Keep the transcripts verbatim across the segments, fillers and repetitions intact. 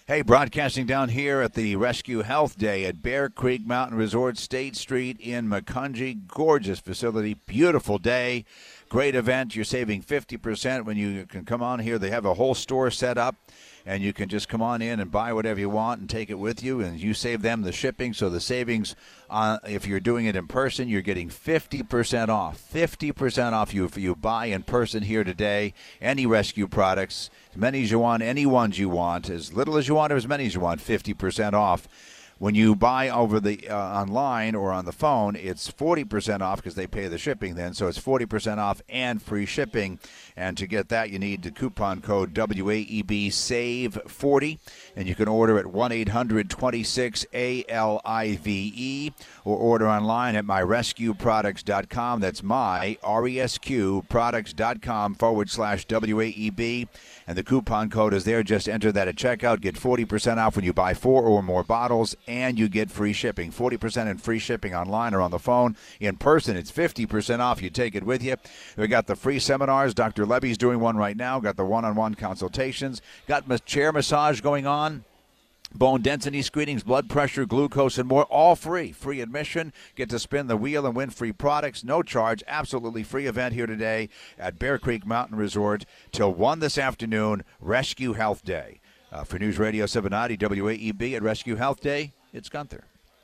Hey, broadcasting down here at the Rescue Health Day at Bear Creek Mountain Resort, State Street in Macungie. Gorgeous facility, beautiful day, great event. You're saving fifty percent when you can come on here. They have a whole store set up, and you can just come on in and buy whatever you want and take it with you, and you save them the shipping. So the savings, uh, if you're doing it in person, you're getting fifty percent off. fifty percent off you if you buy in person here today. Any Rescue products, as many as you want, any ones you want, as little as you want or as many as you want, fifty percent off. When you buy over the uh, online or on the phone, it's forty percent off because they pay the shipping then. So it's forty percent off and free shipping. And to get that, you need the coupon code W A E B save forty. And you can order at one eight hundred twenty-six A L I V E or order online at my rescue products dot com. That's my, R E S Q, products.com forward slash W A E B. And the coupon code is there. Just enter that at checkout. Get forty percent off when you buy four or more bottles, and you get free shipping. forty percent in free shipping online or on the phone. In person, it's fifty percent off. You take it with you. We got the free seminars. Doctor Levy's doing one right now. Got the one-on-one consultations. Got chair massage going on. Bone density screenings, blood pressure, glucose, and more, all free. Free admission. Get to spin the wheel and win free products. No charge. Absolutely free event here today at Bear Creek Mountain Resort till one this afternoon. Rescue Health Day. Uh, for News Radio seven ninety W A E B at Rescue Health Day, it's Gunther.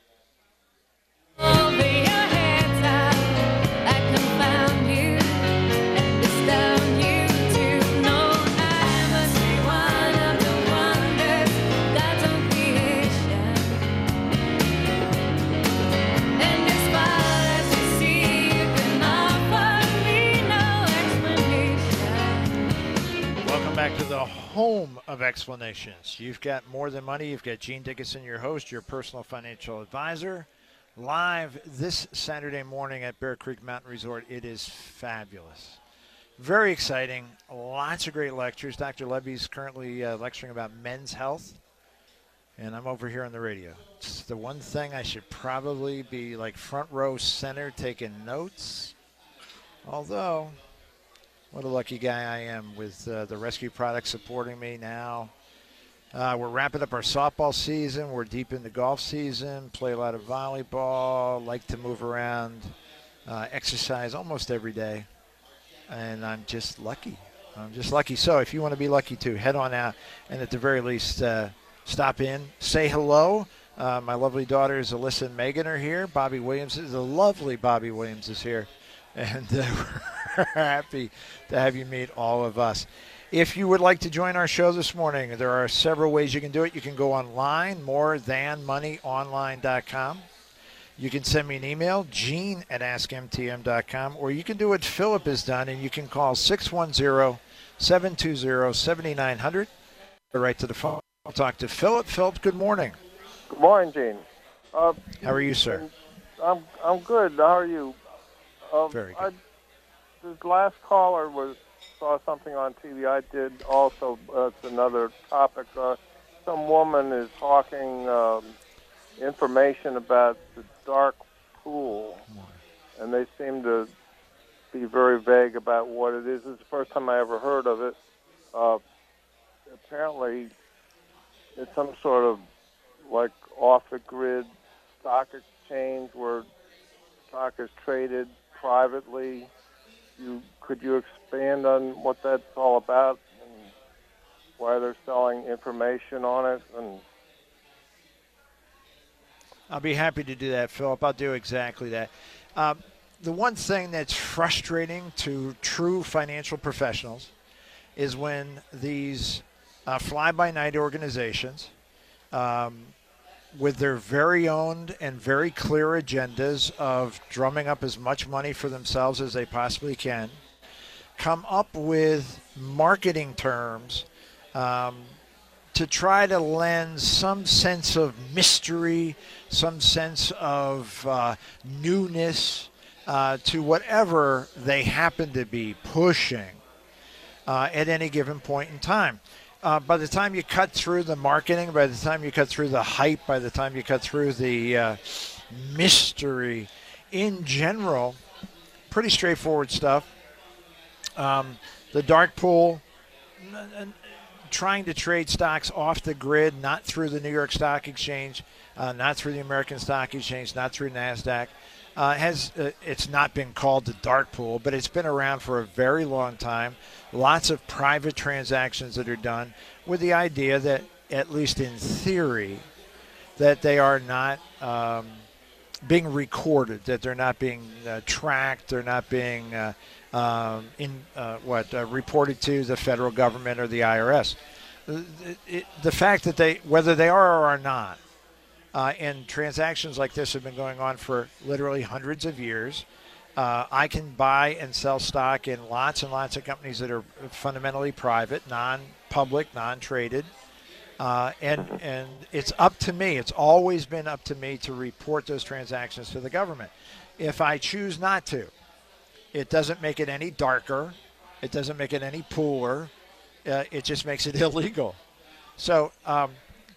Back to the home of explanations. You've got More Than Money. You've got Gene Dickinson, your host, your personal financial advisor, live this Saturday morning at Bear Creek Mountain Resort. It is fabulous. Very exciting. Lots of great lectures. Doctor Levy's currently uh, lecturing about men's health, and I'm over here on the radio. It's the one thing I should probably be like front row center taking notes, although what a lucky guy I am with uh, the Rescue products supporting me now. Uh, we're wrapping up our softball season. We're deep in the golf season, play a lot of volleyball, like to move around, uh, exercise almost every day. And I'm just lucky. I'm just lucky. So if you want to be lucky too, head on out and at the very least uh, stop in, say hello. Uh, my lovely daughters Alyssa and Megan are here. Bobby Williams, the lovely Bobby Williams is here. And uh, we're happy to have you meet all of us. If you would like to join our show this morning, there are several ways you can do it. You can go online, more than money online dot com. You can send me an email, gene at ask m t m dot com, or you can do what Philip has done, and you can call six one zero, seven two zero, seven nine zero zero. Go right to the phone. I'll talk to Philip. Philip, good morning. Good morning, Gene. Uh, How are you, sir? I'm I'm good. How are you? Uh, Very I, good. this last caller was saw something on T V. I did also. Uh, it's another topic. Uh, some woman is hawking um, information about the dark pool, and they seem to be very vague about what it is. It's the first time I ever heard of it. Uh, apparently, it's some sort of like off-the-grid stock exchange where stock is traded privately. You could you expand on what that's all about and why they're selling information on it? And I'll be happy to do that, Philip. I'll do exactly that. Um, the one thing that's frustrating to true financial professionals is when these uh, fly-by-night organizations, um, with their very own and very clear agendas of drumming up as much money for themselves as they possibly can, come up with marketing terms um, to try to lend some sense of mystery, some sense of uh, newness uh, to whatever they happen to be pushing uh, at any given point in time. Uh, by the time you cut through the marketing, by the time you cut through the hype, by the time you cut through the uh, mystery, in general, pretty straightforward stuff. Um, the dark pool, trying to trade stocks off the grid, not through the New York Stock Exchange, uh, not through the American Stock Exchange, not through NASDAQ. Uh, has uh, it's not been called the dark pool, but it's been around for a very long time. Lots of private transactions that are done with the idea that, at least in theory, that they are not um, being recorded, that they're not being uh, tracked, they're not being uh, um, in uh, what uh, reported to the federal government or the I R S. The, it, the fact that they, whether they are or are not, Uh, and transactions like this have been going on for literally hundreds of years. Uh, I can buy and sell stock in lots and lots of companies that are fundamentally private, non-public, non-traded. Uh, and, and it's up to me. It's always been up to me to report those transactions to the government. If I choose not to, it doesn't make it any darker. It doesn't make it any pooler. Uh, it just makes it illegal. So, um,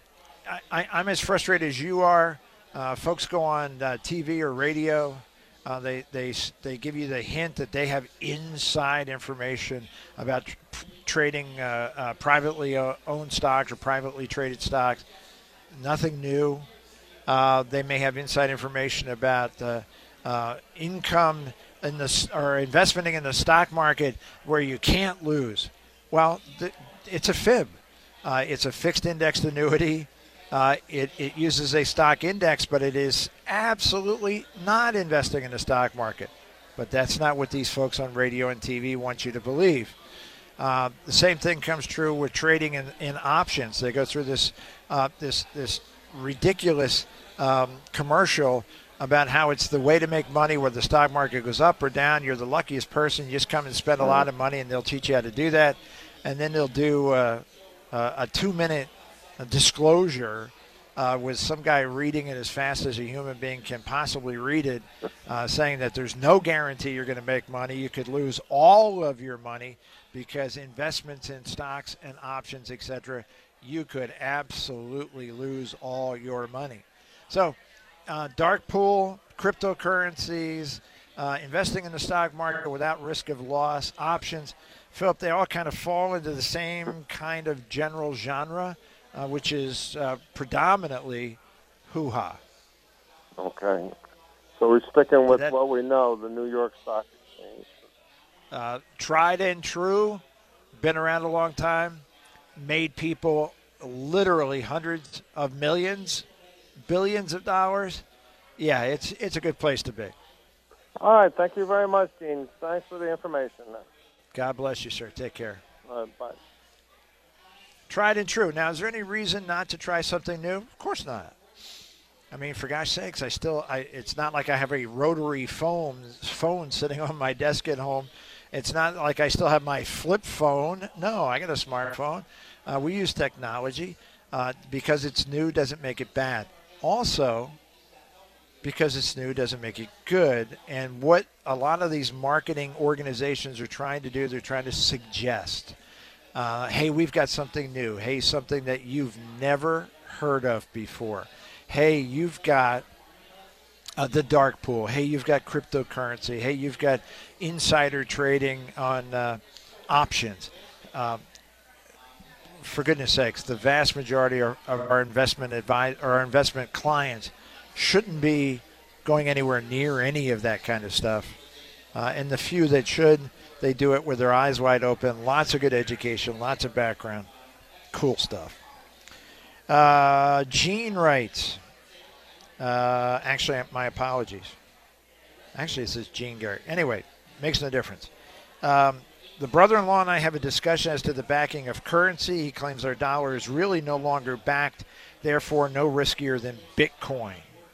I, I'm as frustrated as you are. Uh, folks go on uh, T V or radio. Uh, they, they, they give you the hint that they have inside information about tr- trading uh, uh, privately owned stocks or privately traded stocks. Nothing new. Uh, they may have inside information about uh, uh, income in the, or investing in the stock market where you can't lose. Well, th- it's a fib. Uh, it's a fixed indexed annuity. Uh, it, it uses a stock index, but it is absolutely not investing in the stock market. But that's not what these folks on radio and T V want you to believe. Uh, the same thing comes true with trading in, in options. They go through this uh, this this ridiculous um, commercial about how it's the way to make money, whether the stock market goes up or down. You're the luckiest person. You just come and spend a lot of money, and they'll teach you how to do that. And then they'll do uh, uh, a two-minute a disclosure uh, with some guy reading it as fast as a human being can possibly read it, uh, saying that there's no guarantee you're going to make money. You could lose all of your money because investments in stocks and options, et cetera, you could absolutely lose all your money. So uh, dark pool, cryptocurrencies, uh, investing in the stock market without risk of loss, options, Philip, they all kind of fall into the same kind of general genre. Uh, which is uh, predominantly hoo-ha. Okay. So we're sticking with that, what we know, the New York Stock Exchange. Uh, tried and true, been around a long time, made people literally hundreds of millions, billions of dollars. Yeah, it's it's a good place to be. All right. Thank you very much, Gene. Thanks for the information. God bless you, sir. Take care. All right, bye. Tried and true. Now, is there any reason not to try something new? Of course not. I mean, for gosh sakes, I still, I, it's not like I have a rotary phone, phone sitting on my desk at home. It's not like I still have my flip phone. No, I got a smartphone. Uh, we use technology. Uh, because it's new doesn't make it bad. Also, because it's new doesn't make it good. And what a lot of these marketing organizations are trying to do, they're trying to suggest. Uh, hey, we've got something new. Hey, something that you've never heard of before. Hey, you've got uh, the dark pool. Hey, you've got cryptocurrency. Hey, you've got insider trading on uh, options. Um, for goodness sakes, the vast majority of our investment advise or our investment clients shouldn't be going anywhere near any of that kind of stuff. Uh, and the few that should, they do it with their eyes wide open. Lots of good education, lots of background. Cool stuff. Uh, Gene writes, uh, actually, my apologies. Actually, it says Gene Garrett. Anyway, makes no difference. Um, the brother-in-law and I have a discussion as to the backing of currency. He claims our dollar is really no longer backed, therefore no riskier than Bitcoin.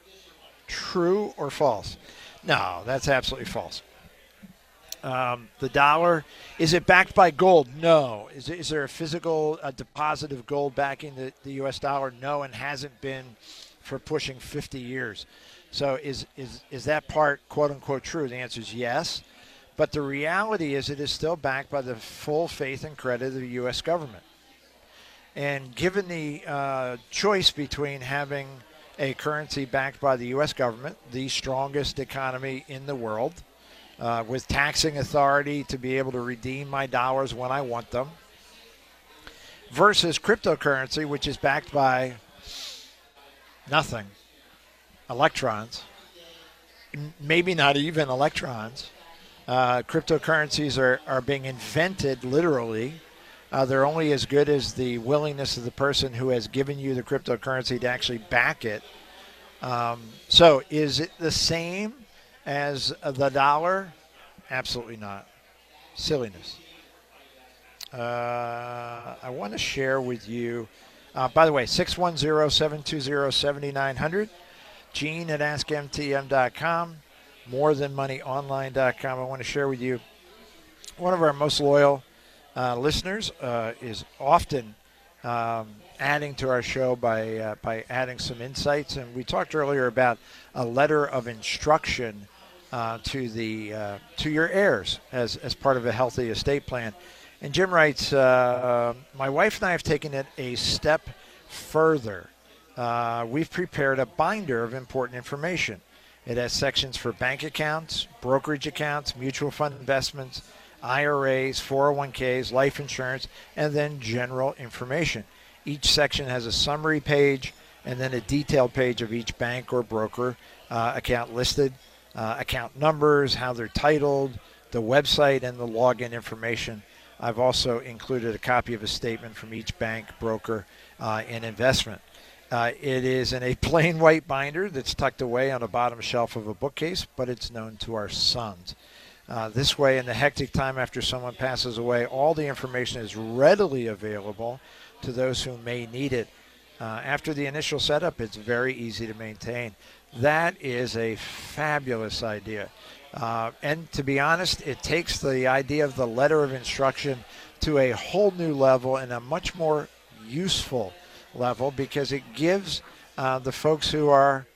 True or false? No, that's absolutely false. Um, the dollar, is it backed by gold? No. Is, it, is there a physical a deposit of gold backing the, the U S dollar? No, and hasn't been for pushing fifty years. So is, is, is that part, quote unquote, true? The answer is yes. But the reality is it is still backed by the full faith and credit of the U S government. And given the uh, choice between having a currency backed by the U S government, the strongest economy in the world, Uh, with taxing authority to be able to redeem my dollars when I want them, versus cryptocurrency, which is backed by nothing, electrons, m- maybe not even electrons. Uh, cryptocurrencies are, are being invented literally. Uh, they're only as good as the willingness of the person who has given you the cryptocurrency to actually back it. Um, so is it the same as the dollar? Absolutely not. Silliness. Uh, I want to share with you, uh, by the way, six one zero, seven two zero, seven nine zero zero, Gene at ask M T M dot com, more than money online dot com. I want to share with you one of our most loyal uh, listeners uh, is often um, adding to our show by uh, by adding some insights. And we talked earlier about a letter of instruction uh, to the uh, to your heirs as as part of a healthy estate plan. And Jim writes, uh, my wife and I have taken it a step further. Uh, we've prepared a binder of important information. It has sections for bank accounts, brokerage accounts, mutual fund investments, I R As, four oh one k's, life insurance, and then general information. Each section has a summary page and then a detailed page of each bank or broker uh, account listed, uh, account numbers, how they're titled, the website, and the login information. I've also included a copy of a statement from each bank, broker, uh, and investment. Uh, it is in a plain white binder that's tucked away on the bottom shelf of a bookcase, but it's known to our sons. Uh, this way, in the hectic time after someone passes away, all the information is readily available to those who may need it. Uh, after the initial setup, it's very easy to maintain. That is a fabulous idea. Uh, and to be honest, it takes the idea of the letter of instruction to a whole new level and a much more useful level, because it gives uh, the folks who are,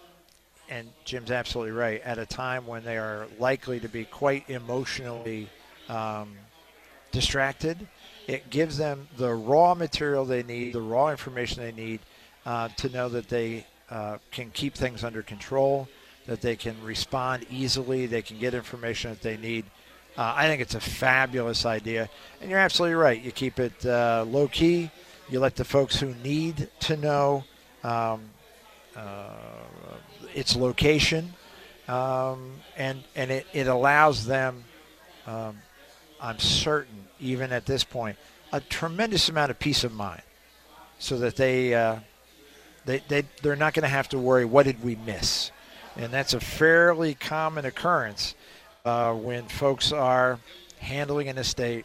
and Jim's absolutely right, at a time when they are likely to be quite emotionally um, distracted, it gives them the raw material they need, the raw information they need uh, to know that they uh, can keep things under control, that they can respond easily, they can get information that they need. Uh, I think it's a fabulous idea. And you're absolutely right. You keep it uh, low-key. You let the folks who need to know um, uh, its location, um, and, and it, it allows them, um, I'm certain, even at this point, a tremendous amount of peace of mind, so that they, uh, they, they, they're not going to have to worry, what did we miss? And that's a fairly common occurrence uh, when folks are handling an estate,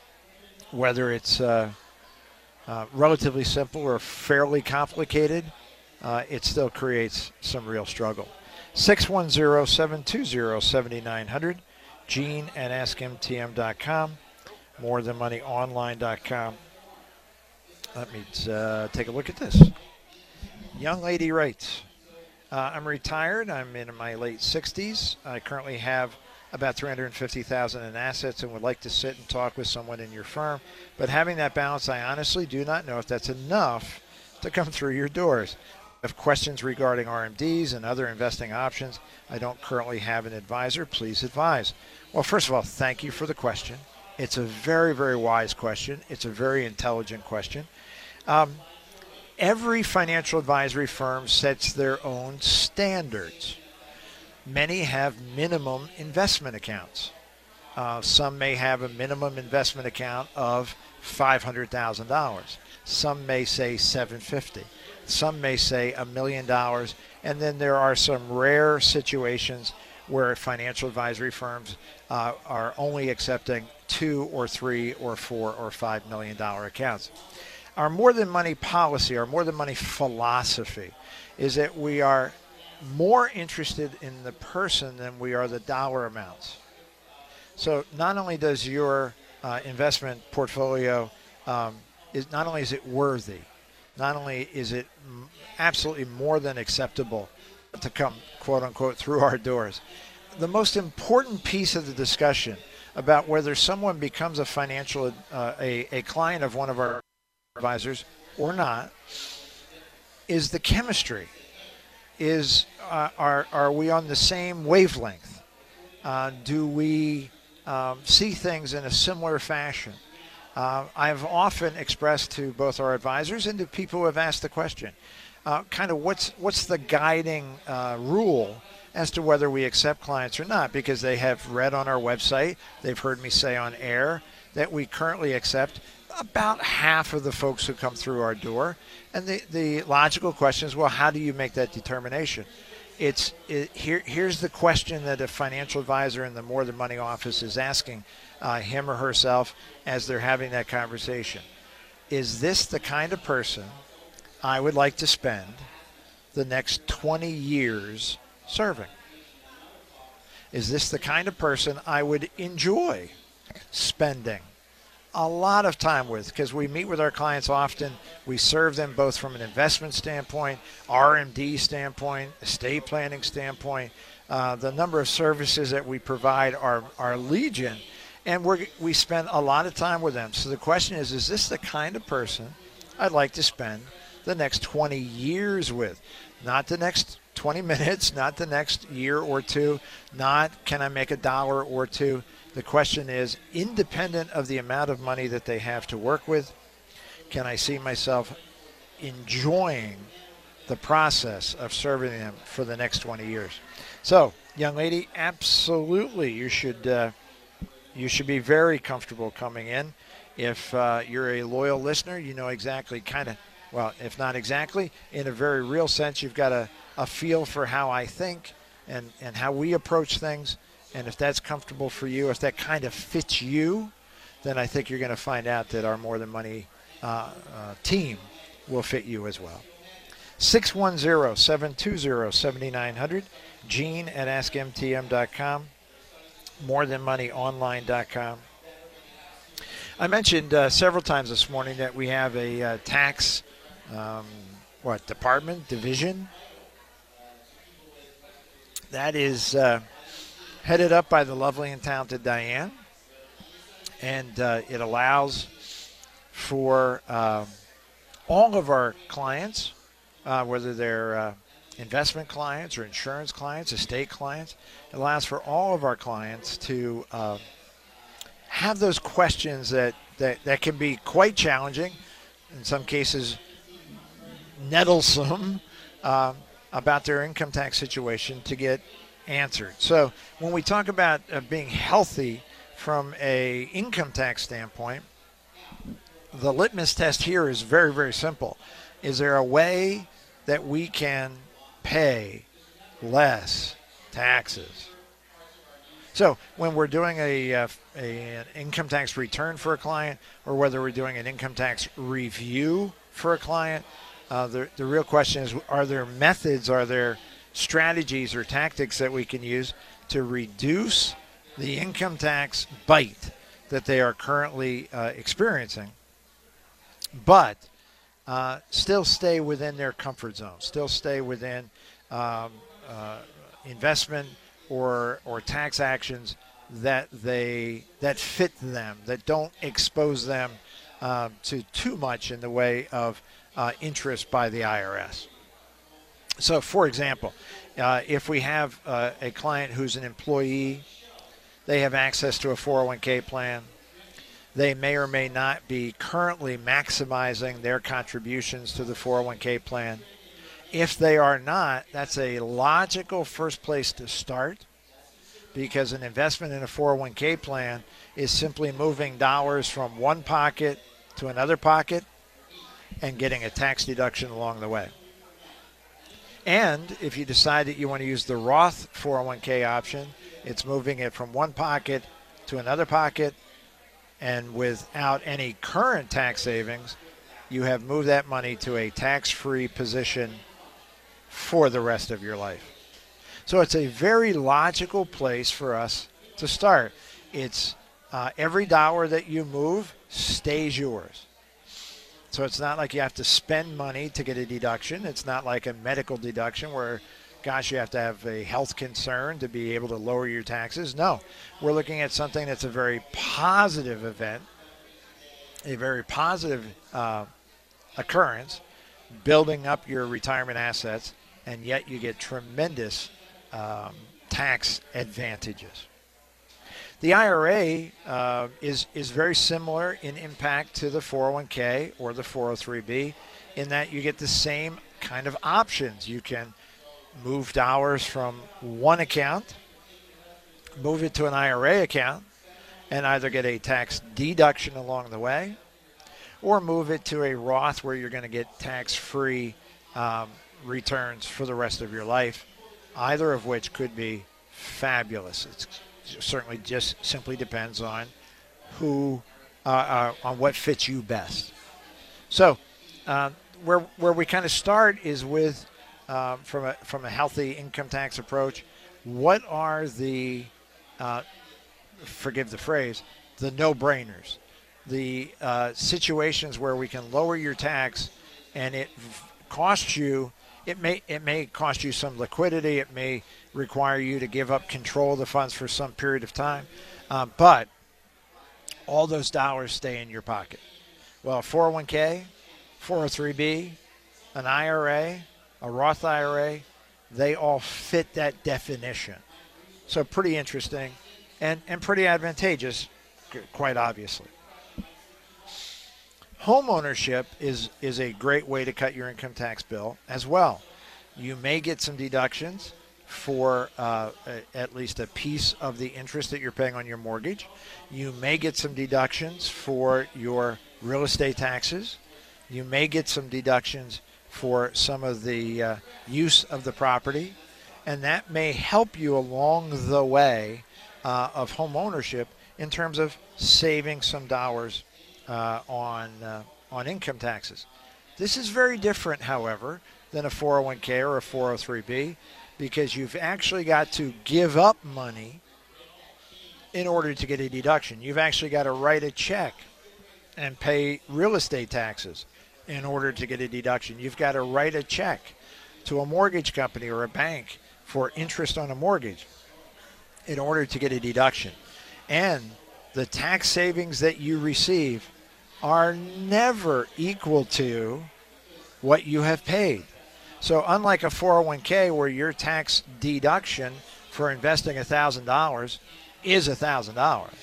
whether it's uh, uh, relatively simple or fairly complicated, uh, it still creates some real struggle. six one zero, seven two zero, seven nine zero zero, Gene at ask M T M dot com, more than money online dot com. Let me uh, take a look at this. Young lady writes, Uh, I'm retired. I'm in my late sixties. I currently have about three hundred fifty thousand dollars in assets and would like to sit and talk with someone in your firm. But having that balance, I honestly do not know if that's enough to come through your doors. I have questions regarding R M Ds and other investing options. I don't currently have an advisor. Please advise. Well, first of all, thank you for the question. It's a very, very wise question. It's a very intelligent question. Um, Every financial advisory firm sets their own standards. Many have minimum investment accounts. Uh, some may have a minimum investment account of five hundred thousand dollars. Some may say seven hundred fifty thousand dollars. Some may say a million dollars. And then there are some rare situations where financial advisory firms uh, are only accepting two or three or four or five million dollar accounts. Our More Than Money policy, our More Than Money philosophy, is that we are more interested in the person than we are the dollar amounts. So not only does your uh, investment portfolio, um, is not only is it worthy, not only is it m- absolutely more than acceptable to come, quote unquote, through our doors, the most important piece of the discussion about whether someone becomes a financial, uh, a, a client of one of our advisors or not is the chemistry. Is uh, are are we on the same wavelength? Uh, do we um, see things in a similar fashion? uh, I've often expressed to both our advisors and to people who have asked the question, uh, kind of what's what's the guiding uh, rule as to whether we accept clients or not, because they have read on our website, they've heard me say on air that we currently accept about half of the folks who come through our door. And the, the logical question is, well, how do you make that determination? It's it, here. Here's the question that a financial advisor in the More Than Money office is asking uh, him or herself as they're having that conversation. Is this the kind of person I would like to spend the next twenty years serving? Is this the kind of person I would enjoy spending a lot of time with? Because we meet with our clients often. We serve them both from an investment standpoint, R M D standpoint, estate planning standpoint. Uh, the number of services that we provide are, are legion, and we we spend a lot of time with them. So the question is, is this the kind of person I'd like to spend the next twenty years with? Not the next twenty minutes, not the next year or two, not can I make a dollar or two. The question is, independent of the amount of money that they have to work with, can I see myself enjoying the process of serving them for the next twenty years? So, young lady, absolutely, you should uh, you should be very comfortable coming in. If uh, you're a loyal listener, you know exactly kind of, well, if not exactly, in a very real sense, you've got a, a feel for how I think and, and how we approach things. And if that's comfortable for you, if that kind of fits you, then I think you're going to find out that our More Than Money uh, uh, team will fit you as well. six one zero, seven two zero, seven nine zero zero, Gene at ask M T M dot com, more than money online dot com. I mentioned uh, several times this morning that we have a uh, tax, um, what, department, division? That is uh, headed up by the lovely and talented Diane. And uh, it allows for uh, all of our clients, uh, whether they're uh, investment clients or insurance clients, estate clients, it allows for all of our clients to uh, have those questions that, that, that can be quite challenging, in some cases nettlesome, uh, about their income tax situation to get answered. So when we talk about uh, being healthy from a income tax standpoint, the litmus test here is very, very simple. Is there a way that we can pay less taxes? So when we're doing a, uh, a an income tax return for a client, or whether we're doing an income tax review for a client, uh, the, the real question is, are there methods, are there strategies or tactics that we can use to reduce the income tax bite that they are currently uh, experiencing, but uh, still stay within their comfort zone, still stay within um, uh, investment or or tax actions that they that fit them, that don't expose them um, to too much in the way of uh, interest by the I R S. So, for example, uh, if we have uh, a client who's an employee, they have access to a four oh one k plan. They may or may not be currently maximizing their contributions to the four oh one k plan. If they are not, that's a logical first place to start, because an investment in a four oh one k plan is simply moving dollars from one pocket to another pocket and getting a tax deduction along the way. And if you decide that you want to use the Roth four oh one k option, it's moving it from one pocket to another pocket, and without any current tax savings, you have moved that money to a tax-free position for the rest of your life. So it's a very logical place for us to start. It's uh, every dollar that you move stays yours. So it's not like you have to spend money to get a deduction. It's not like a medical deduction where, gosh, you have to have a health concern to be able to lower your taxes. No, we're looking at something that's a very positive event, a very positive uh, occurrence, building up your retirement assets, and yet you get tremendous um, tax advantages. The I R A uh, is is very similar in impact to the four oh one k or the four oh three b, in that you get the same kind of options. You can move dollars from one account, move it to an I R A account, and either get a tax deduction along the way, or move it to a Roth where you're going to get tax-free um, returns for the rest of your life, either of which could be fabulous. It's certainly just simply depends on who, uh, uh, on what fits you best. So uh, where where we kind of start is with, uh, from a from a healthy income tax approach, what are the, uh, forgive the phrase, the no-brainers, the uh, situations where we can lower your tax and it costs you, it may it may cost you some liquidity, it may require you to give up control of the funds for some period of time, uh, but all those dollars stay in your pocket. Well, a four oh one k, four oh three b, an I R A, a Roth I R A, they all fit that definition. So pretty interesting and, and pretty advantageous, quite obviously. Home ownership is, is a great way to cut your income tax bill as well. You may get some deductions for uh, a, at least a piece of the interest that you're paying on your mortgage. You may get some deductions for your real estate taxes. You may get some deductions for some of the uh, use of the property. And that may help you along the way uh, of home ownership in terms of saving some dollars uh, on, uh, on income taxes. This is very different, however, than a four oh one k or a four oh three b, because you've actually got to give up money in order to get a deduction. You've actually got to write a check and pay real estate taxes in order to get a deduction. You've got to write a check to a mortgage company or a bank for interest on a mortgage in order to get a deduction. And the tax savings that you receive are never equal to what you have paid. So unlike a four oh one k where your tax deduction for investing one thousand dollars is one thousand dollars,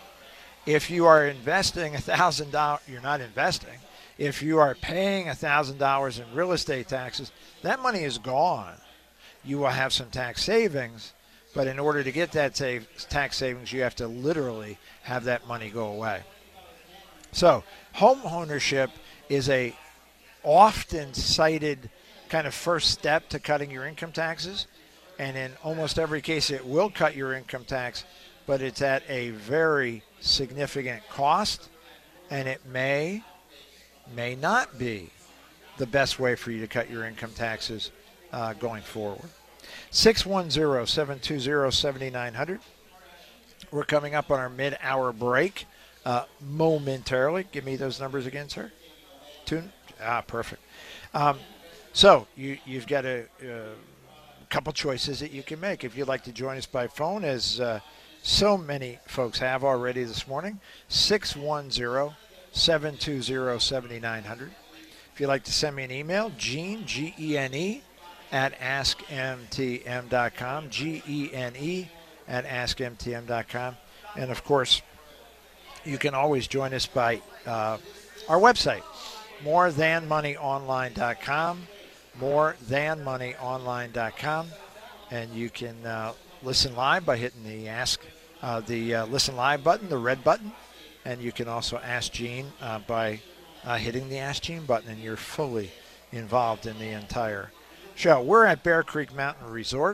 if you are investing one thousand dollars, you're not investing. If you are paying one thousand dollars in real estate taxes, that money is gone. You will have some tax savings, but in order to get that save, tax savings, you have to literally have that money go away. So home ownership is a often cited kind of first step to cutting your income taxes, and in almost every case it will cut your income tax, but it's at a very significant cost, and it may may not be the best way for you to cut your income taxes uh, going forward. six one zero, seven two zero, seven nine zero zero. We're coming up on our mid-hour break uh, momentarily. Give me those numbers again, sir. Tune. Ah, perfect. Um, So you, you've got a, a couple choices that you can make. If you'd like to join us by phone, as uh, so many folks have already this morning, six one zero, seven two zero, seven nine zero zero. If you'd like to send me an email, Gene, G E N E, at ask M T M dot com, G E N E at ask M T M dot com. And, of course, you can always join us by uh, our website, more than money online dot com. more than money online dot com, and you can uh, listen live by hitting the ask uh, the uh, listen live button, the red button, and you can also ask Gene uh, by uh, hitting the Ask Gene button, and you're fully involved in the entire show. We're at Bear Creek Mountain Resort.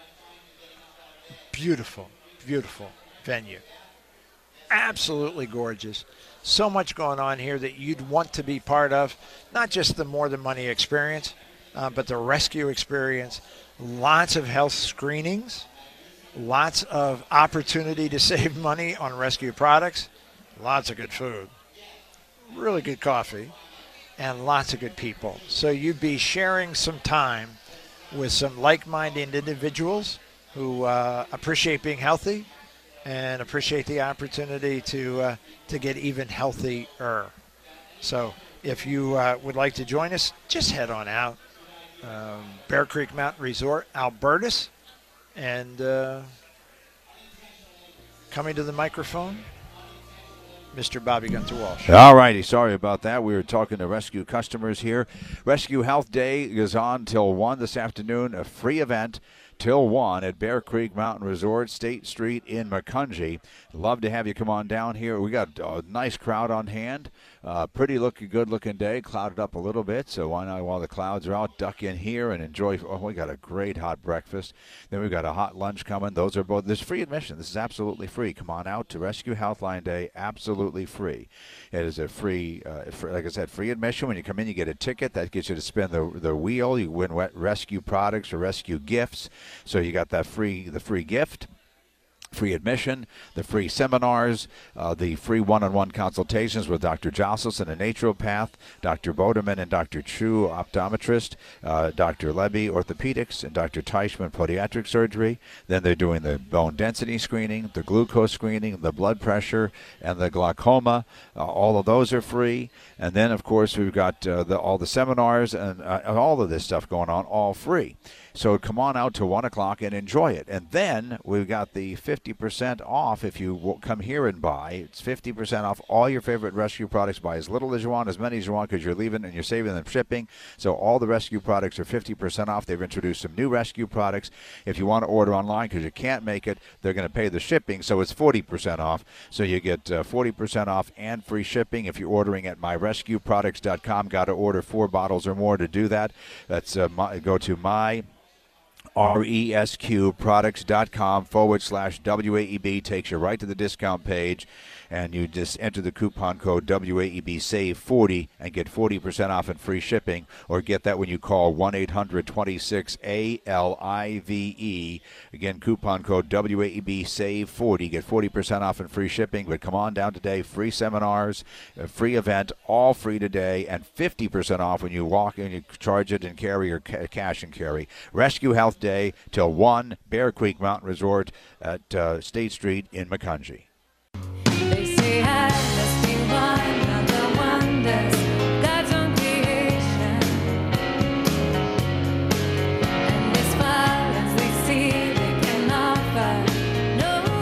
Beautiful, beautiful venue. Absolutely gorgeous. So much going on here that you'd want to be part of, not just the More Than Money experience, uh, but the rescue experience. Lots of health screenings, lots of opportunity to save money on rescue products, lots of good food, really good coffee, and lots of good people. So you'd be sharing some time with some like-minded individuals who uh, appreciate being healthy and appreciate the opportunity to uh, to get even healthier. So if you uh, would like to join us, just head on out. Um, Bear Creek Mountain Resort, Albertus, and uh, Coming to the microphone, Mister Bobby Gunther Walsh. All righty, sorry about that. We were talking to rescue customers here. Rescue Health Day is on till one this afternoon, a free event till one at Bear Creek Mountain Resort, State Street in Macungie. Love to have you come on down here. We got a nice crowd on hand. Uh, pretty looking, good-looking day. Clouded up a little bit, so why not, while the clouds are out, duck in here and enjoy. Oh, we got a great hot breakfast. Then we've got a hot lunch coming. Those are both. There's free admission. This is absolutely free. Come on out to Rescue Healthline Day. Absolutely free. It is a free, uh, free, like I said, free admission. When you come in, you get a ticket that gets you to spin the the wheel. You win wet rescue products or rescue gifts. So you got that free, the free gift. Free admission, the free seminars, uh, the free one-on-one consultations with Doctor Jocelyn, a naturopath, Doctor Bodeman and Doctor Chu, optometrist, uh, Doctor Levy, orthopedics, and Doctor Teichman, podiatric surgery. Then they're doing the bone density screening, the glucose screening, the blood pressure, and the glaucoma. Uh, all of those are free. And then, of course, we've got uh, the, all the seminars and uh, all of this stuff going on, all free. So come on out to one o'clock and enjoy it. And then we've got the fifty percent off if you come here and buy. It's fifty percent off all your favorite rescue products. Buy as little as you want, as many as you want, because you're leaving and you're saving them shipping. So all the rescue products are fifty percent off. They've introduced some new rescue products. If you want to order online because you can't make it, they're going to pay the shipping, so it's forty percent off. So you get uh, forty percent off and free shipping if you're ordering at my rescue products dot com. Got to order four bottles or more to do that. That's uh, my, go to my resq products dot com forward slash W A E B, takes you right to the discount page, and you just enter the coupon code W A E B save forty and get forty percent off and free shipping, or get that when you call one eight hundred twenty-six A L I V E. Again, coupon code W A E B save forty, get forty percent off and free shipping. But come on down today, free seminars, a free event, all free today, and fifty percent off when you walk and you charge it and carry or ca- cash and carry. Rescue Health Day till one, Bear Creek Mountain Resort at uh, State Street in Macungie. They say I must be one of the wonders God's own creation, and as far as they see, they can offer no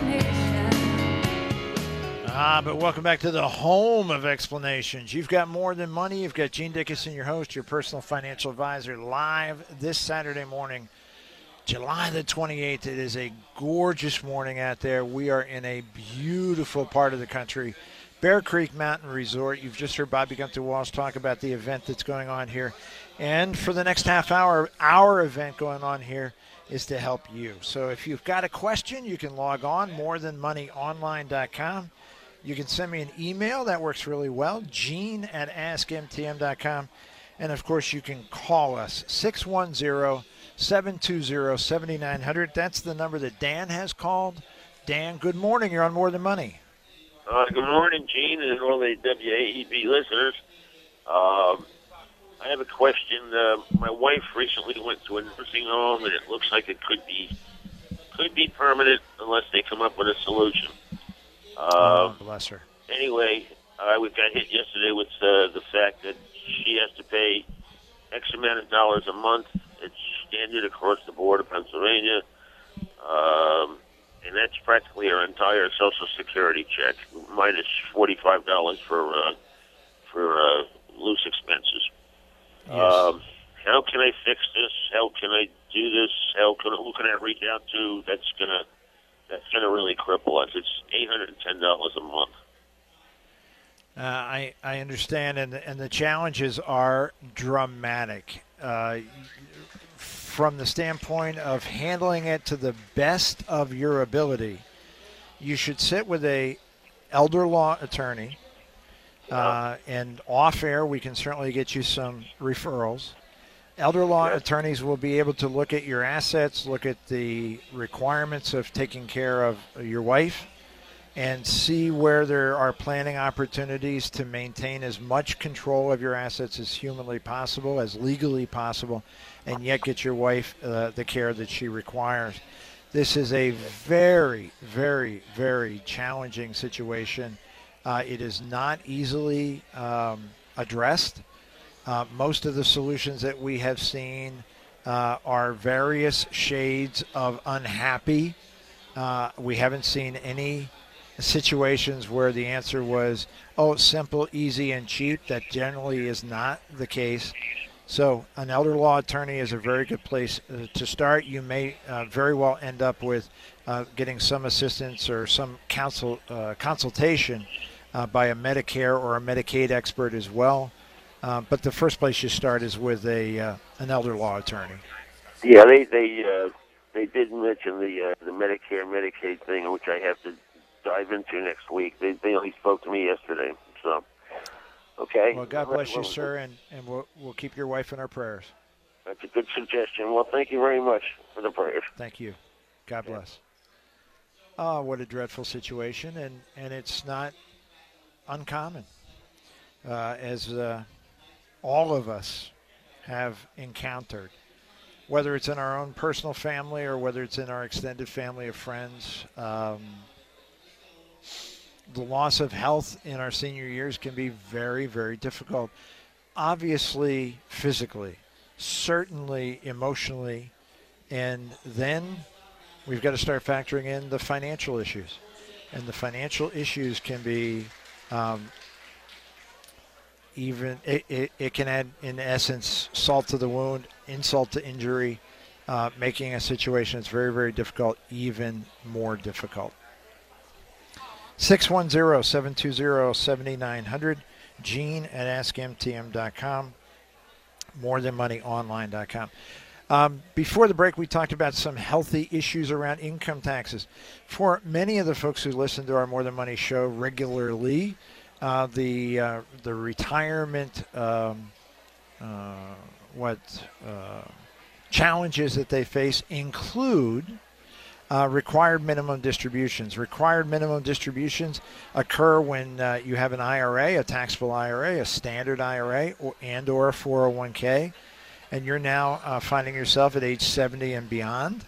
explanation. Ah, but welcome back to the home of explanations. You've got more than money. You've got Gene Dickinson, your host, your personal financial advisor, live this Saturday morning, July the twenty-eighth. It is a gorgeous morning out there. We are in a beautiful part of the country, Bear Creek Mountain Resort. You've just heard Bobby Gunther Walsh talk about the event that's going on here. And for the next half hour, our event going on here is to help you. So if you've got a question, you can log on, more than money online dot com. You can send me an email. That works really well, Gene at ask M T M dot com. And, of course, you can call us, six one zero, seven two zero, seven nine zero zero. That's the number that Dan has called. Dan, good morning. You're on More Than Money. Uh, good morning, Gene, and all the W A E B listeners. Um, I have a question. Uh, my wife recently went to a nursing home, and it looks like it could be could be permanent unless they come up with a solution. Um, oh, bless her. Anyway, uh, we got hit yesterday with uh, the fact that she has to pay X amount of dollars a month. It's standard across the board of Pennsylvania, um, and that's practically her entire Social Security check, minus forty-five dollars for uh, for uh, loose expenses. Yes. Um, how can I fix this? How can I do this? How can who can I reach out to? That's gonna that's gonna really cripple us. It's eight hundred and ten dollars a month. Uh, I, I understand, and, and the challenges are dramatic. Uh, from the standpoint of handling it to the best of your ability, you should sit with a elder law attorney, uh, and off air we can certainly get you some referrals. Elder law Yes. attorneys will be able to look at your assets, look at the requirements of taking care of your wife, and see where there are planning opportunities to maintain as much control of your assets as humanly possible, as legally possible, and yet get your wife uh, the care that she requires. This is a very, very, very challenging situation. Uh, it is not easily um, addressed. Uh, most of the solutions that we have seen uh, are various shades of unhappy Uh, we haven't seen any situations where the answer was, oh, simple, easy, and cheap. That generally is not the case. So an elder law attorney is a very good place uh, to start. You may uh, very well end up with uh, getting some assistance or some counsel uh, consultation uh, by a Medicare or a Medicaid expert as well. Uh, but the first place you start is with a uh, an elder law attorney. Yeah, they they uh, they did mention the uh, the Medicare Medicaid thing, which I have to dive into next week. They they only spoke to me yesterday, so. Okay. Well, God bless you, sir, and, and we'll, we'll keep your wife in our prayers. That's a good suggestion. Well, thank you very much for the prayers. Thank you. God bless. Oh, what a dreadful situation, and, and it's not uncommon, uh, as uh, all of us have encountered, whether it's in our own personal family or whether it's in our extended family of friends. Um, The loss of health in our senior years can be very, very difficult. Obviously, physically, certainly emotionally, and then we've got to start factoring in the financial issues. And the financial issues can be um, even, it, it, it can add, in essence, salt to the wound, insult to injury, uh, making a situation that's very, very difficult even more difficult. six one zero, seven two zero, seven nine zero zero, Gene at ask M T M dot com, more than money online dot com. Um, before the break, we talked about some healthy issues around income taxes. For many of the folks who listen to our More Than Money show regularly, uh, the uh, the retirement um, uh, what uh, challenges that they face include Uh, required minimum distributions. Required minimum distributions occur when uh, you have an I R A, a taxable I R A, a standard I R A, or, and or a four oh one k, and you're now uh, finding yourself at age seventy and beyond.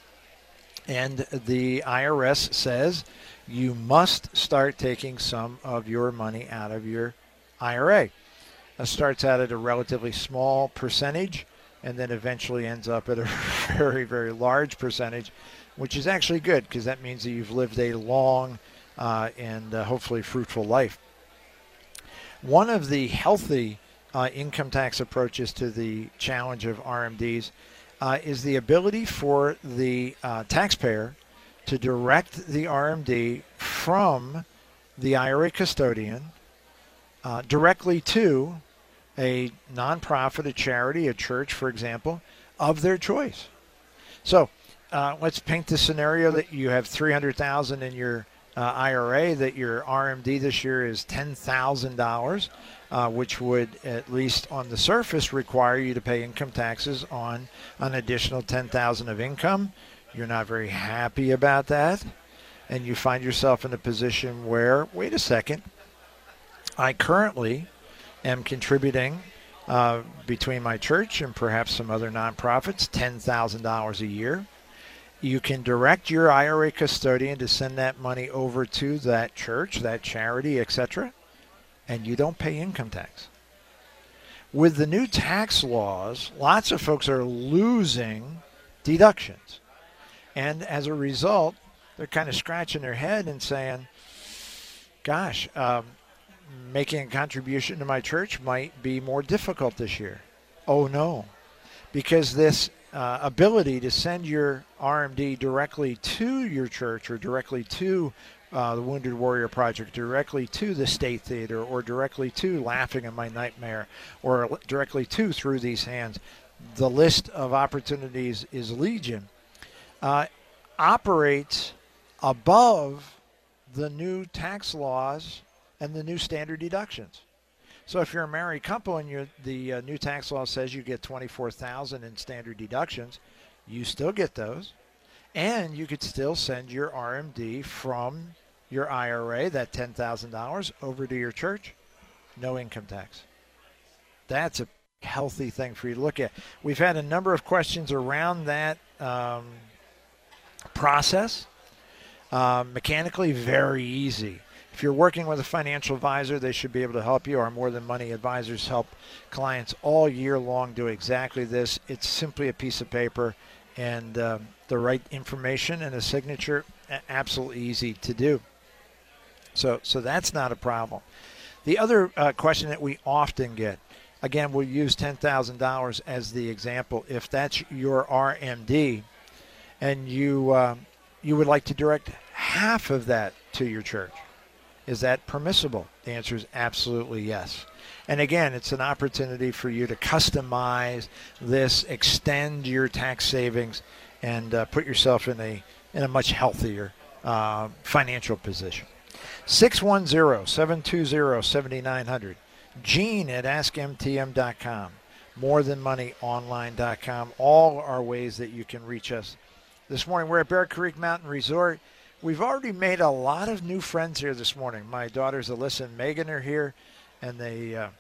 And the I R S says you must start taking some of your money out of your I R A. It starts out at a relatively small percentage and then eventually ends up at a very, very large percentage, which is actually good because that means that you've lived a long uh, and uh, hopefully fruitful life. One of the healthy uh, income tax approaches to the challenge of R M Ds uh, is the ability for the uh, taxpayer to direct the R M D from the I R A custodian uh, directly to a nonprofit, a charity, a church, for example, of their choice. So Uh, let's paint the scenario that you have three hundred thousand dollars in your uh, I R A, that your R M D this year is ten thousand dollars, uh, which would, at least on the surface, require you to pay income taxes on an additional ten thousand dollars of income. You're not very happy about that, and you find yourself in a position where, wait a second, I currently am contributing uh, between my church and perhaps some other nonprofits ten thousand dollars a year. You can direct your I R A custodian to send that money over to that church, that charity, et cetera, and you don't pay income tax. With the new tax laws, lots of folks are losing deductions. And as a result, they're kind of scratching their head and saying, gosh, um, making a contribution to my church might be more difficult this year. Oh, no, because this Uh, ability to send your R M D directly to your church or directly to uh, the Wounded Warrior Project, directly to the State Theater, or directly to Laughing at My Nightmare, or directly to Through These Hands. The list of opportunities is legion. Uh, operates above the new tax laws and the new standard deductions. So if you're a married couple and you're, the uh, new tax law says you get twenty-four thousand dollars in standard deductions, you still get those. And you could still send your R M D from your I R A, that ten thousand dollars, over to your church. No income tax. That's a healthy thing for you to look at. We've had a number of questions around that um, process. Uh, mechanically, very easy. If you're working with a financial advisor, they should be able to help you. Our More Than Money advisors help clients all year long do exactly this. It's simply a piece of paper and uh, the right information and a signature, a- absolutely easy to do. So, so that's not a problem. The other uh, question that we often get, again, we'll use ten thousand dollars as the example. If that's your R M D, and you uh, you would like to direct half of that to your church, is that permissible? The answer is absolutely yes. And again, it's an opportunity for you to customize this, extend your tax savings, and uh, put yourself in a in a much healthier uh, financial position. six one zero, seven two zero, seven nine zero zero. Gene at ask m t m dot com. more than money online dot com. All are ways that you can reach us. This morning, we're at Bear Creek Mountain Resort. We've already made a lot of new friends here this morning. My daughters Alyssa and Megan are here, and they uh,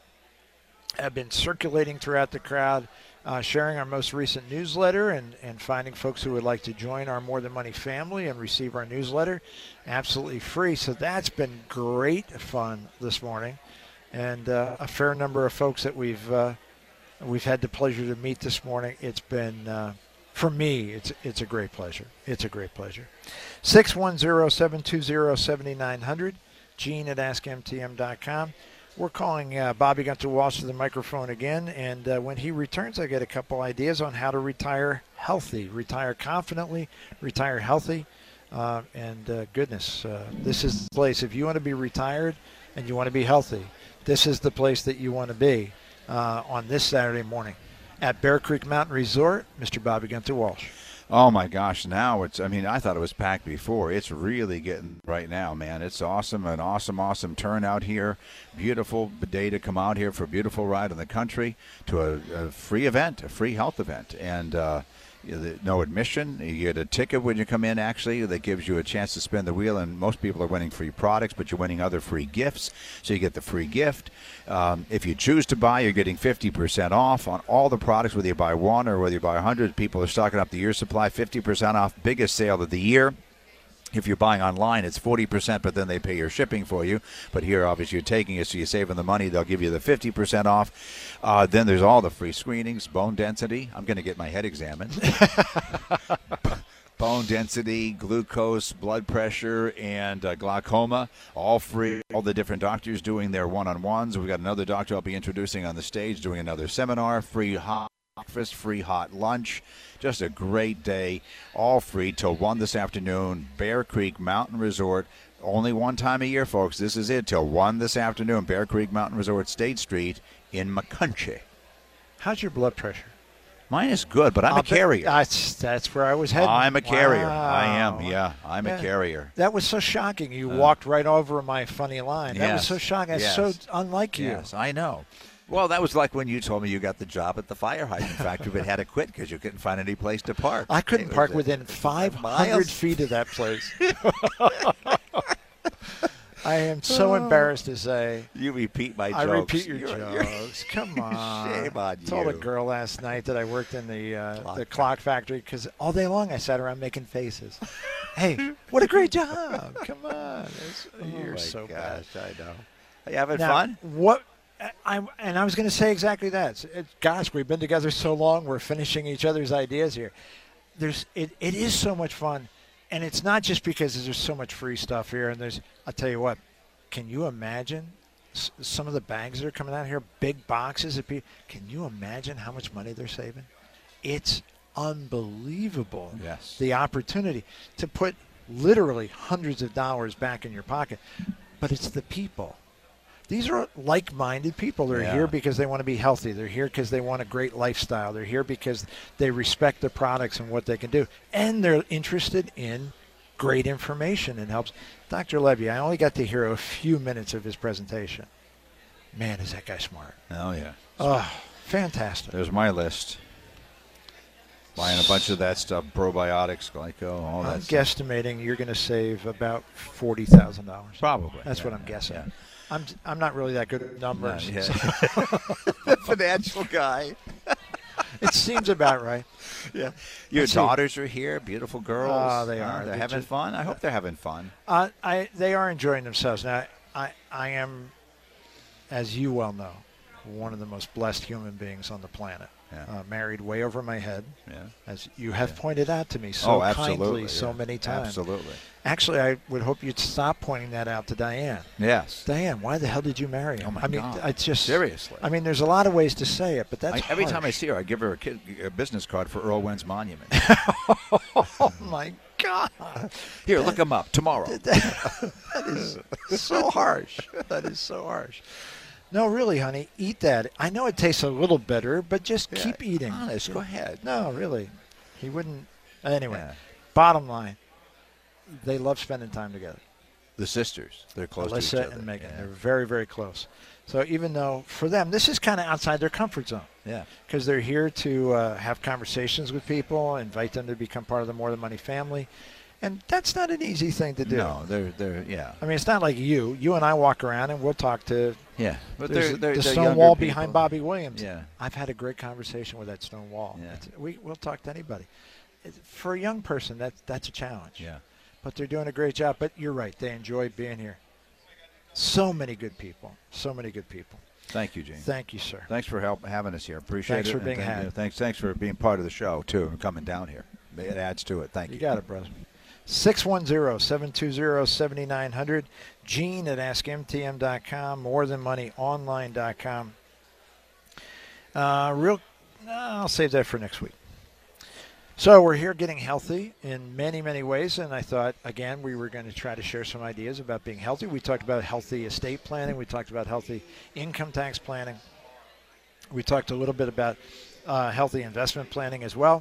have been circulating throughout the crowd, uh, sharing our most recent newsletter and, and finding folks who would like to join our More Than Money family and receive our newsletter absolutely free. So that's been great fun this morning, and uh, a fair number of folks that we've uh, we've had the pleasure to meet this morning. It's been uh, For me, it's it's a great pleasure. It's a great pleasure. six one zero, seven two zero, seven nine zero zero. Gene at ask m t m dot com. We're calling uh, Bobby Gunther Walsh to the microphone again, and uh, when he returns, I get a couple ideas on how to retire healthy, retire confidently, retire healthy, uh, and uh, goodness, uh, this is the place. If you want to be retired and you want to be healthy, this is the place that you want to be uh, on this Saturday morning at Bear Creek Mountain Resort. Mister Bobby Gunther Walsh. Oh my gosh, now it's, I mean, I thought it was packed before. It's really getting right now, man. It's awesome, an awesome, awesome turnout here. Beautiful day to come out here for a beautiful ride in the country to a, a free event, a free health event. And uh, no admission. You get a ticket when you come in, actually, that gives you a chance to spin the wheel. And most people are winning free products, but you're winning other free gifts. So you get the free gift. Um, if you choose to buy, you're getting fifty percent off on all the products, whether you buy one or whether you buy one hundred. People are stocking up the year supply, fifty percent off, biggest sale of the year. If you're buying online, it's forty percent, but then they pay your shipping for you. But here, obviously, you're taking it, so you're saving the money. They'll give you the fifty percent off. Uh, then there's all the free screenings, bone density. I'm going to get my head examined. Bone density, glucose, blood pressure, and uh, glaucoma, all free. All the different doctors doing their one-on-ones. We've got another doctor I'll be introducing on the stage doing another seminar. Free hot breakfast, free hot lunch. Just a great day, all free till one this afternoon. Bear Creek Mountain Resort. Only one time a year, folks. This is it till one this afternoon. Bear Creek Mountain Resort, State Street in Macungie. How's your blood pressure? Mine is good, but I'm I'll a carrier. Bet, that's, that's where I was heading. I'm a carrier. Wow. I am, yeah. I'm Yeah. a carrier. That was so shocking. You Uh, walked right over my funny line. That was Yes. so shocking. That's Yes. so unlike you. Yes, I know. Well, that was like when you told me you got the job at the fire hydrant factory but had to quit because you couldn't find any place to park. I couldn't It was park a- within five miles. hundred feet of that place. I am so embarrassed to say. You repeat my I jokes. repeat your You're- you're- jokes. Come on. Shame on I told a you. girl last night that I worked in the uh, Clock the clock factory because all day long I sat around making faces. Hey, what a great job! Come on, It's- you're oh my so gosh, bad. I know. Are you having Now, fun? What? I and I was going to say exactly that. It's- it- gosh, we've been together so long. We're finishing each other's ideas here. There's it. It is so much fun, and it's not just because there's so much free stuff here. And there's. I'll tell you what. Can you imagine s- some of the bags that are coming out here? Big boxes of people. Can you imagine how much money they're saving? It's unbelievable. Yes. The opportunity to put literally hundreds of dollars back in your pocket, but it's the people. These are like-minded people. They're Yeah. here because they want to be healthy. They're here because they want a great lifestyle. They're here because they respect the products and what they can do. And they're interested in great information and helps. Doctor Levy, I only got to hear a few minutes of his presentation. Man, is that guy smart. Oh, yeah. Oh, fantastic. There's my list. Buying a bunch of that stuff, probiotics, glyco, all that I'm stuff. guesstimating you're going to save about forty thousand dollars. Probably. That's yeah, what I'm yeah, guessing. yeah. I'm I'm not really that good at No, numbers. yeah. Financial guy. It seems about right. Yeah. Your Let's see. daughters are here, beautiful girls. Oh, they Uh, are. They're They're having just- fun. I hope they're having fun. Uh, I they are enjoying themselves now. I I am, as you well know, one of the most blessed human beings on the planet. Yeah. uh, married way over my head, Yeah. as you have Yeah. pointed out to me so oh, absolutely. kindly so yeah. many times. Absolutely. Actually, I would hope you'd stop pointing that out to Diane. Yes. Diane, why the hell did you marry him? Oh, my I mean, God. it's just Seriously. I mean, there's a lot of ways to say it, but that's I, every time I harsh. see her, I give her a, kid, a business card for Earl Wynn's monument. Oh my God! Here, look him up tomorrow. That is so harsh. That is so harsh. No, really, honey, eat that. I know it tastes a little bitter, but just Yeah, keep eating. honest, go ahead. No, really, he wouldn't. Anyway, Yeah. bottom line, they love spending time together. The sisters, they're close to each Alyssa other. and Megan, Yeah. they're very, very close. So even though for them this is kind of outside their comfort zone, Yeah. because they're here to uh, have conversations with people, invite them to become part of the More Than Money family, and that's not an easy thing to do. No, they're they're yeah. I mean, it's not like you. You and I walk around and we'll talk to Yeah. But there's they're, they're, the they're stone younger wall people. behind Bobby Williams. Yeah. I've had a great conversation with that stone wall. Yeah. It's- We, we'll talk to anybody. It- For a young person, that, that's a challenge. Yeah. But they're doing a great job. But you're right. They enjoy being here. So many good people. So many good people. Thank you, Gene. Thank you, sir. Thanks for help having us here. Appreciate Thanks it. for and being thank had. you. Thanks, thanks for being part of the show too and coming down here. It adds to it. Thank you. You got it, brother. six one zero, seven two zero, seven nine zero zero. Gene at ask M T M dot com. more than money online dot com. Uh, real, no, I'll save that for next week. So we're here getting healthy in many, many ways, and I thought, again, we were going to try to share some ideas about being healthy. We talked about healthy estate planning. We talked about healthy income tax planning. We talked a little bit about uh, healthy investment planning as well.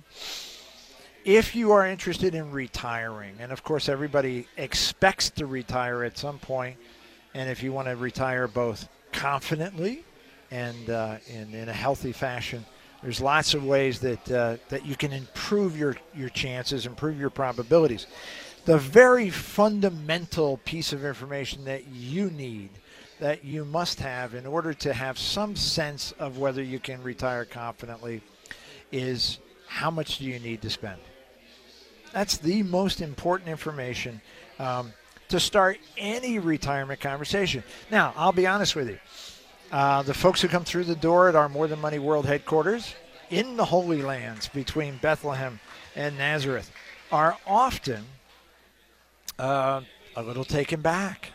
If you are interested in retiring, and of course everybody expects to retire at some point, and if you want to retire both confidently and uh, in, in a healthy fashion, there's lots of ways that uh, that you can improve your, your chances, improve your probabilities. The very fundamental piece of information that you need, that you must have in order to have some sense of whether you can retire confidently, is how much do you need to spend? That's the most important information um, to start any retirement conversation. Now, I'll be honest with you. Uh, the folks who come through the door at our More Than Money World headquarters in the Holy Lands between Bethlehem and Nazareth are often uh, a little taken back.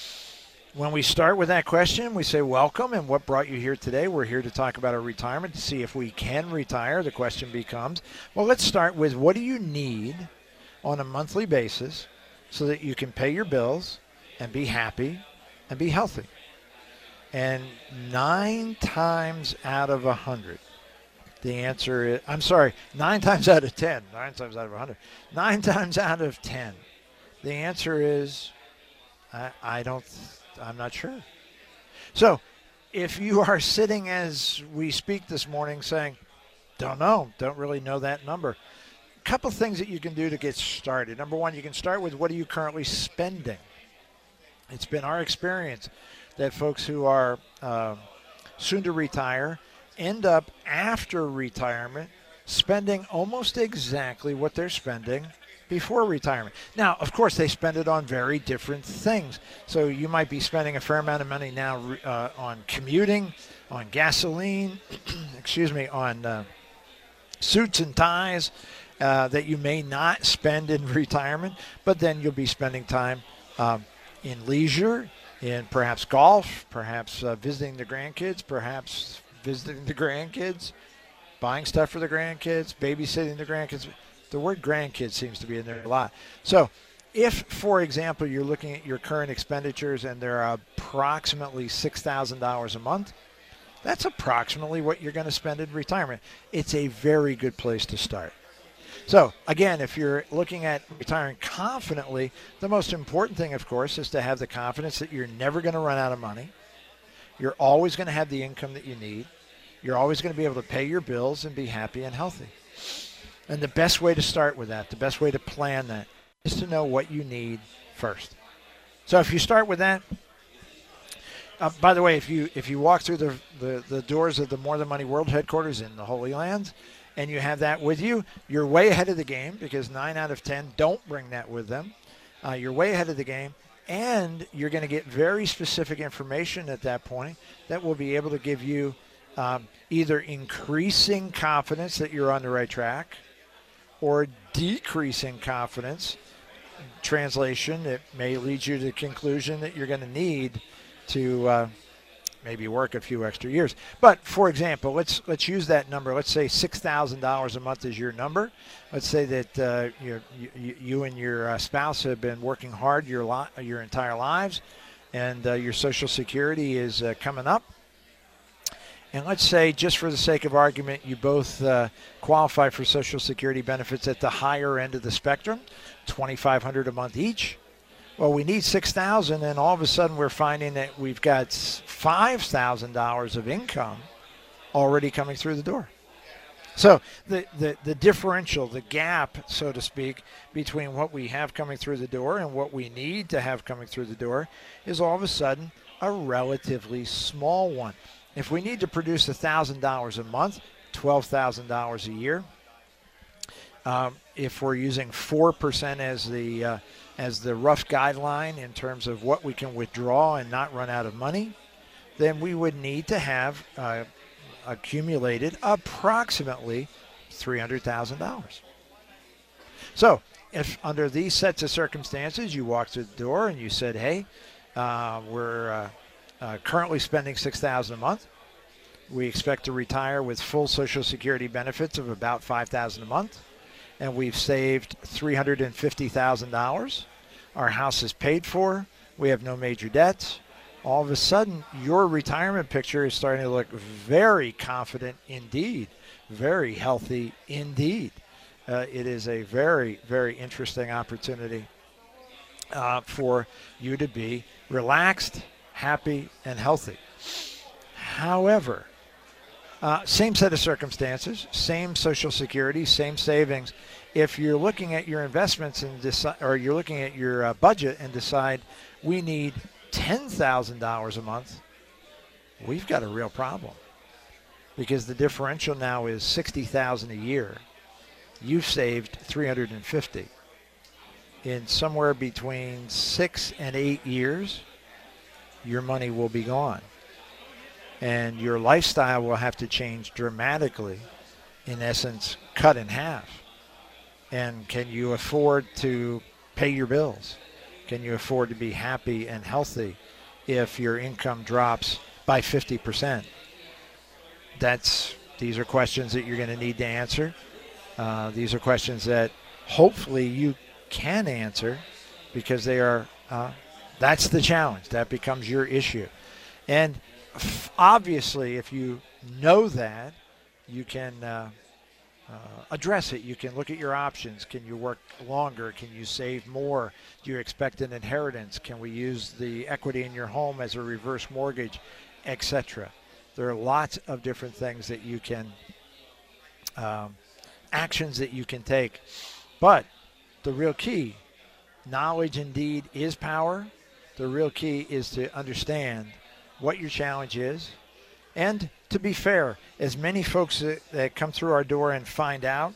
When we start with that question, we say, welcome, and what brought you here today? We're here to talk about our retirement, to see if we can retire. The question becomes, well, let's start with what do you need on a monthly basis so that you can pay your bills and be happy and be healthy? And nine times out of a hundred, the answer is, I'm sorry, nine times out of ten, nine times out of a hundred, nine times out of ten, the answer is, I, I don't, I'm not sure. So if you are sitting as we speak this morning saying, don't know, don't really know that number, a couple things that you can do to get started. Number one, you can start with what are you currently spending? It's been our experience that folks who are uh, soon to retire end up after retirement spending almost exactly what they're spending before retirement. Now, of course, they spend it on very different things. So you might be spending a fair amount of money now uh, on commuting, on gasoline, excuse me, on uh, suits and ties uh, that you may not spend in retirement, but then you'll be spending time um, in leisure, in perhaps golf, perhaps uh, visiting the grandkids, perhaps visiting the grandkids, buying stuff for the grandkids, babysitting the grandkids. The word grandkids seems to be in there a lot. So if, for example, you're looking at your current expenditures and they're approximately six thousand dollars a month, that's approximately what you're going to spend in retirement. It's a very good place to start. So, again, if you're looking at retiring confidently, the most important thing, of course, is to have the confidence that you're never going to run out of money. You're always going to have the income that you need. You're always going to be able to pay your bills and be happy and healthy. And the best way to start with that, the best way to plan that, is to know what you need first. So if you start with that, uh, by the way, if you if you walk through the, the, the doors of the More Than Money World headquarters in the Holy Lands, and you have that with you, you're way ahead of the game, because nine out of ten don't bring that with them. Uh, you're way ahead of the game, and you're going to get very specific information at that point that will be able to give you um, either increasing confidence that you're on the right track or decreasing confidence. Translation, it may lead you to the conclusion that you're going to need to uh, maybe work a few extra years. But for example, let's let's use that number. Let's say six thousand dollars a month is your number. Let's say that uh, you, you you and your uh, spouse have been working hard your li- your entire lives, and uh, your Social Security is uh, coming up. And let's say, just for the sake of argument, you both uh, qualify for Social Security benefits at the higher end of the spectrum, twenty-five hundred dollars a month each. Well, we need six thousand dollars, and all of a sudden we're finding that we've got five thousand dollars of income already coming through the door. So the, the, the differential, the gap, so to speak, between what we have coming through the door and what we need to have coming through the door is all of a sudden a relatively small one. If we need to produce one thousand dollars a month, twelve thousand dollars a year, um, if we're using four percent as the uh, as the rough guideline in terms of what we can withdraw and not run out of money, then we would need to have uh, accumulated approximately three hundred thousand dollars. So if under these sets of circumstances you walked through the door and you said, hey, uh, we're uh, uh, currently spending six thousand dollars a month. We expect to retire with full Social Security benefits of about five thousand dollars a month, and we've saved three hundred fifty thousand dollars. Our house is paid for. We have no major debts. All of a sudden, your retirement picture is starting to look very confident indeed, very healthy indeed. Uh, it is a very, very interesting opportunity uh, for you to be relaxed, happy, and healthy. However, uh, same set of circumstances, same Social Security, same savings. If you're looking at your investments and decide, or you're looking at your uh, budget and decide we need ten thousand dollars a month, we've got a real problem, because the differential now is sixty thousand dollars a year. You've saved three hundred fifty thousand dollars. In somewhere between six and eight years, your money will be gone. And your lifestyle will have to change dramatically, in essence, cut in half. And can you afford to pay your bills? Can you afford to be happy and healthy if your income drops by fifty percent? That's, these are questions that you're going to need to answer. Uh, these are questions that hopefully you can answer, because they are, uh, that's the challenge. That becomes your issue. And f- obviously, if you know that, you can uh, uh, address it. You can look at your options. Can you work longer? Can you save more? Do you expect an inheritance? Can we use the equity in your home as a reverse mortgage, et cetera? There are lots of different things that you can, um, actions that you can take. But the real key, knowledge indeed is power. The real key is to understand what your challenge is. And to be fair, as many folks that, that come through our door and find out,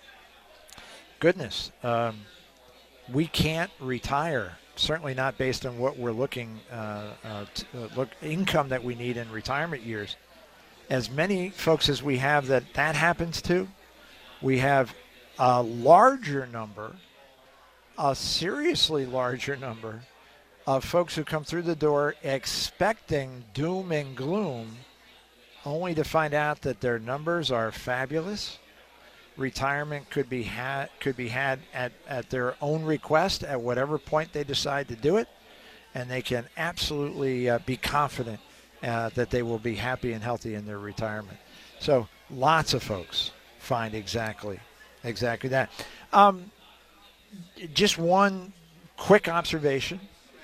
goodness, um, we can't retire, certainly not based on what we're looking, uh, uh, to, uh, look, income that we need in retirement years. As many folks as we have that that happens to, we have a larger number, a seriously larger number of folks who come through the door expecting doom and gloom, only to find out that their numbers are fabulous. Retirement could be had could be had at, at their own request at whatever point they decide to do it, and they can absolutely uh, be confident uh, that they will be happy and healthy in their retirement. So lots of folks find exactly exactly that. Um, just one quick observation.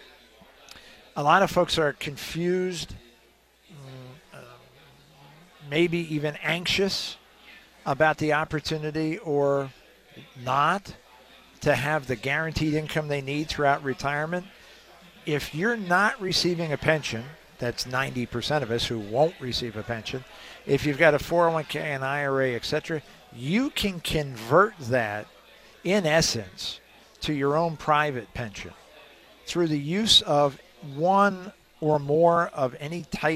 A lot of folks are confused, uh, maybe even anxious about the opportunity or not to have the guaranteed income they need throughout retirement. If you're not receiving a pension, that's ninety percent of us who won't receive a pension. If you've got a four oh one k, an I R A, et cetera, you can convert that, in essence, to your own private pension through the use of one or more of any type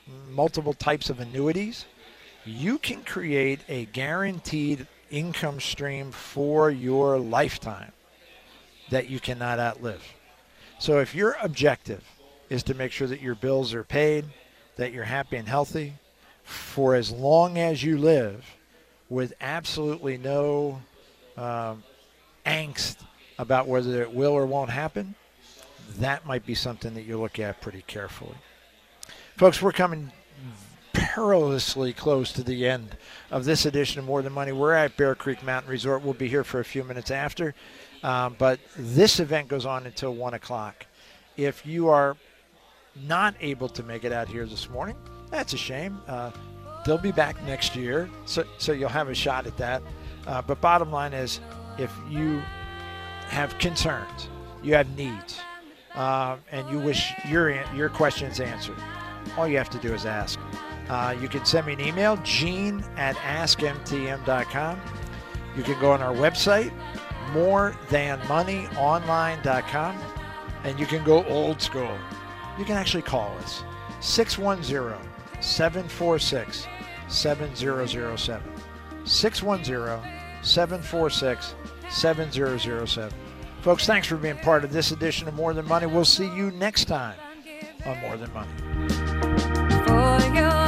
multiple types of annuities, you can create a guaranteed income stream for your lifetime that you cannot outlive. So if your objective is to make sure that your bills are paid, that you're happy and healthy for as long as you live with absolutely no um, angst about whether it will or won't happen, that might be something that you look at pretty carefully. Folks, we're coming perilously close to the end of this edition of More Than Money. We're at Bear Creek Mountain Resort. We'll be here for a few minutes after, um, but this event goes on until one o'clock. If you are not able to make it out here this morning, that's a shame. Uh, they'll be back next year, so, so you'll have a shot at that. Uh, but bottom line is, if you have concerns, you have needs, uh, and you wish your your questions answered, all you have to do is ask. Uh, you can send me an email, gene at ask m t m dot com. You can go on our website, more than money online dot com, and you can go old school. You can actually call us, six one zero, seven four six, seven zero zero seven. six one zero, seven four six, seven zero zero seven. Folks, thanks for being part of this edition of More Than Money. We'll see you next time on More Than Money. For your